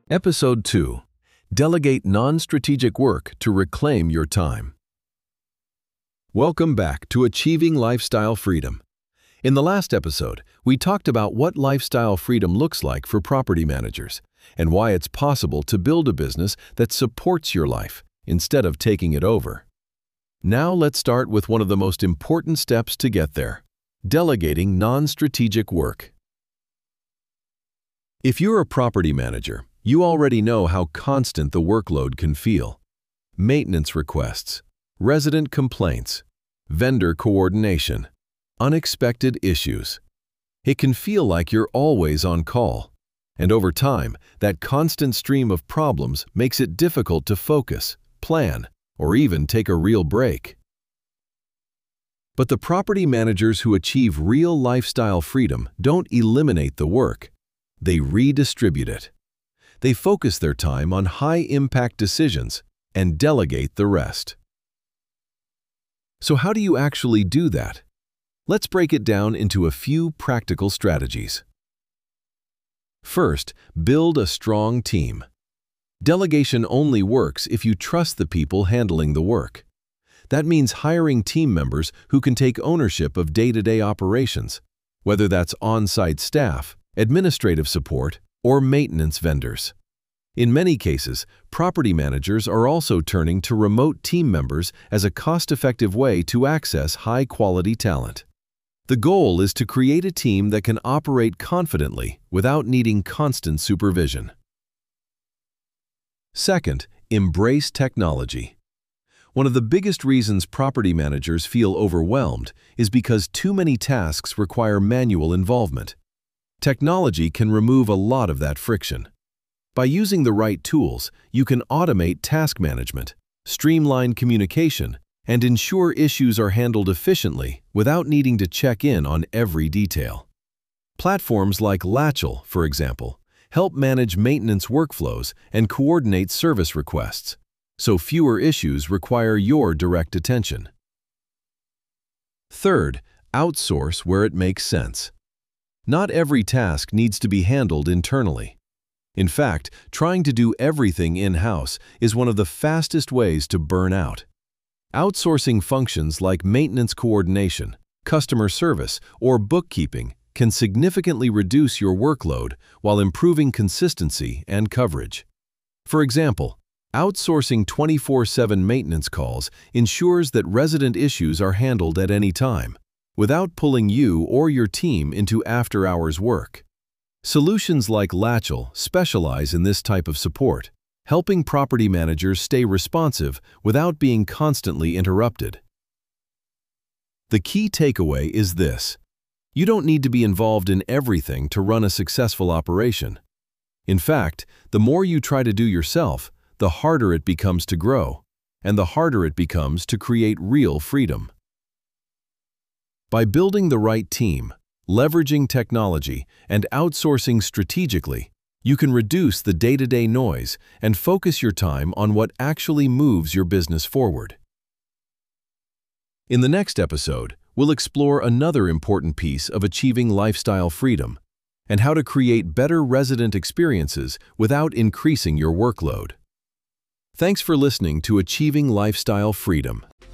Episode 2. Delegate non-strategic work to reclaim your time. Welcome back to Achieving Lifestyle Freedom. In the last episode, we talked about what lifestyle freedom looks like for property managers and why it's possible to build a business that supports your life instead of taking it over. Now let's start with one of the most important steps to get there: delegating non-strategic work. If you're a property manager, you already know how constant the workload can feel. Maintenance requests, resident complaints, vendor coordination, unexpected issues. It can feel like you're always on call, and over time, that constant stream of problems makes it difficult to focus, plan, or even take a real break. But the property managers who achieve real lifestyle freedom don't eliminate the work. They redistribute it. They focus their time on high-impact decisions and delegate the rest. So how do you actually do that? Let's break it down into a few practical strategies. First, build a strong team. Delegation only works if you trust the people handling the work. That means hiring team members who can take ownership of day-to-day operations, whether that's on-site staff, administrative support, or maintenance vendors. In many cases, property managers are also turning to remote team members as a cost-effective way to access high-quality talent. The goal is to create a team that can operate confidently without needing constant supervision. Second, embrace technology. One of the biggest reasons property managers feel overwhelmed is because too many tasks require manual involvement. Technology can remove a lot of that friction. By using the right tools, you can automate task management, streamline communication, and ensure issues are handled efficiently without needing to check in on every detail. Platforms like Latchel, for example, help manage maintenance workflows and coordinate service requests, so fewer issues require your direct attention. Third, outsource where it makes sense. Not every task needs to be handled internally. In fact, trying to do everything in-house is one of the fastest ways to burn out. Outsourcing functions like maintenance coordination, customer service, or bookkeeping can significantly reduce your workload while improving consistency and coverage. For example, outsourcing 24/7 maintenance calls ensures that resident issues are handled at any time, without pulling you or your team into after-hours work. Solutions like Latchel specialize in this type of support, helping property managers stay responsive without being constantly interrupted. The key takeaway is this: you don't need to be involved in everything to run a successful operation. In fact, the more you try to do yourself, the harder it becomes to grow, and the harder it becomes to create real freedom. By building the right team, leveraging technology, and outsourcing strategically, you can reduce the day-to-day noise and focus your time on what actually moves your business forward. In the next episode, we'll explore another important piece of achieving lifestyle freedom and how to create better resident experiences without increasing your workload. Thanks for listening to Achieving Lifestyle Freedom.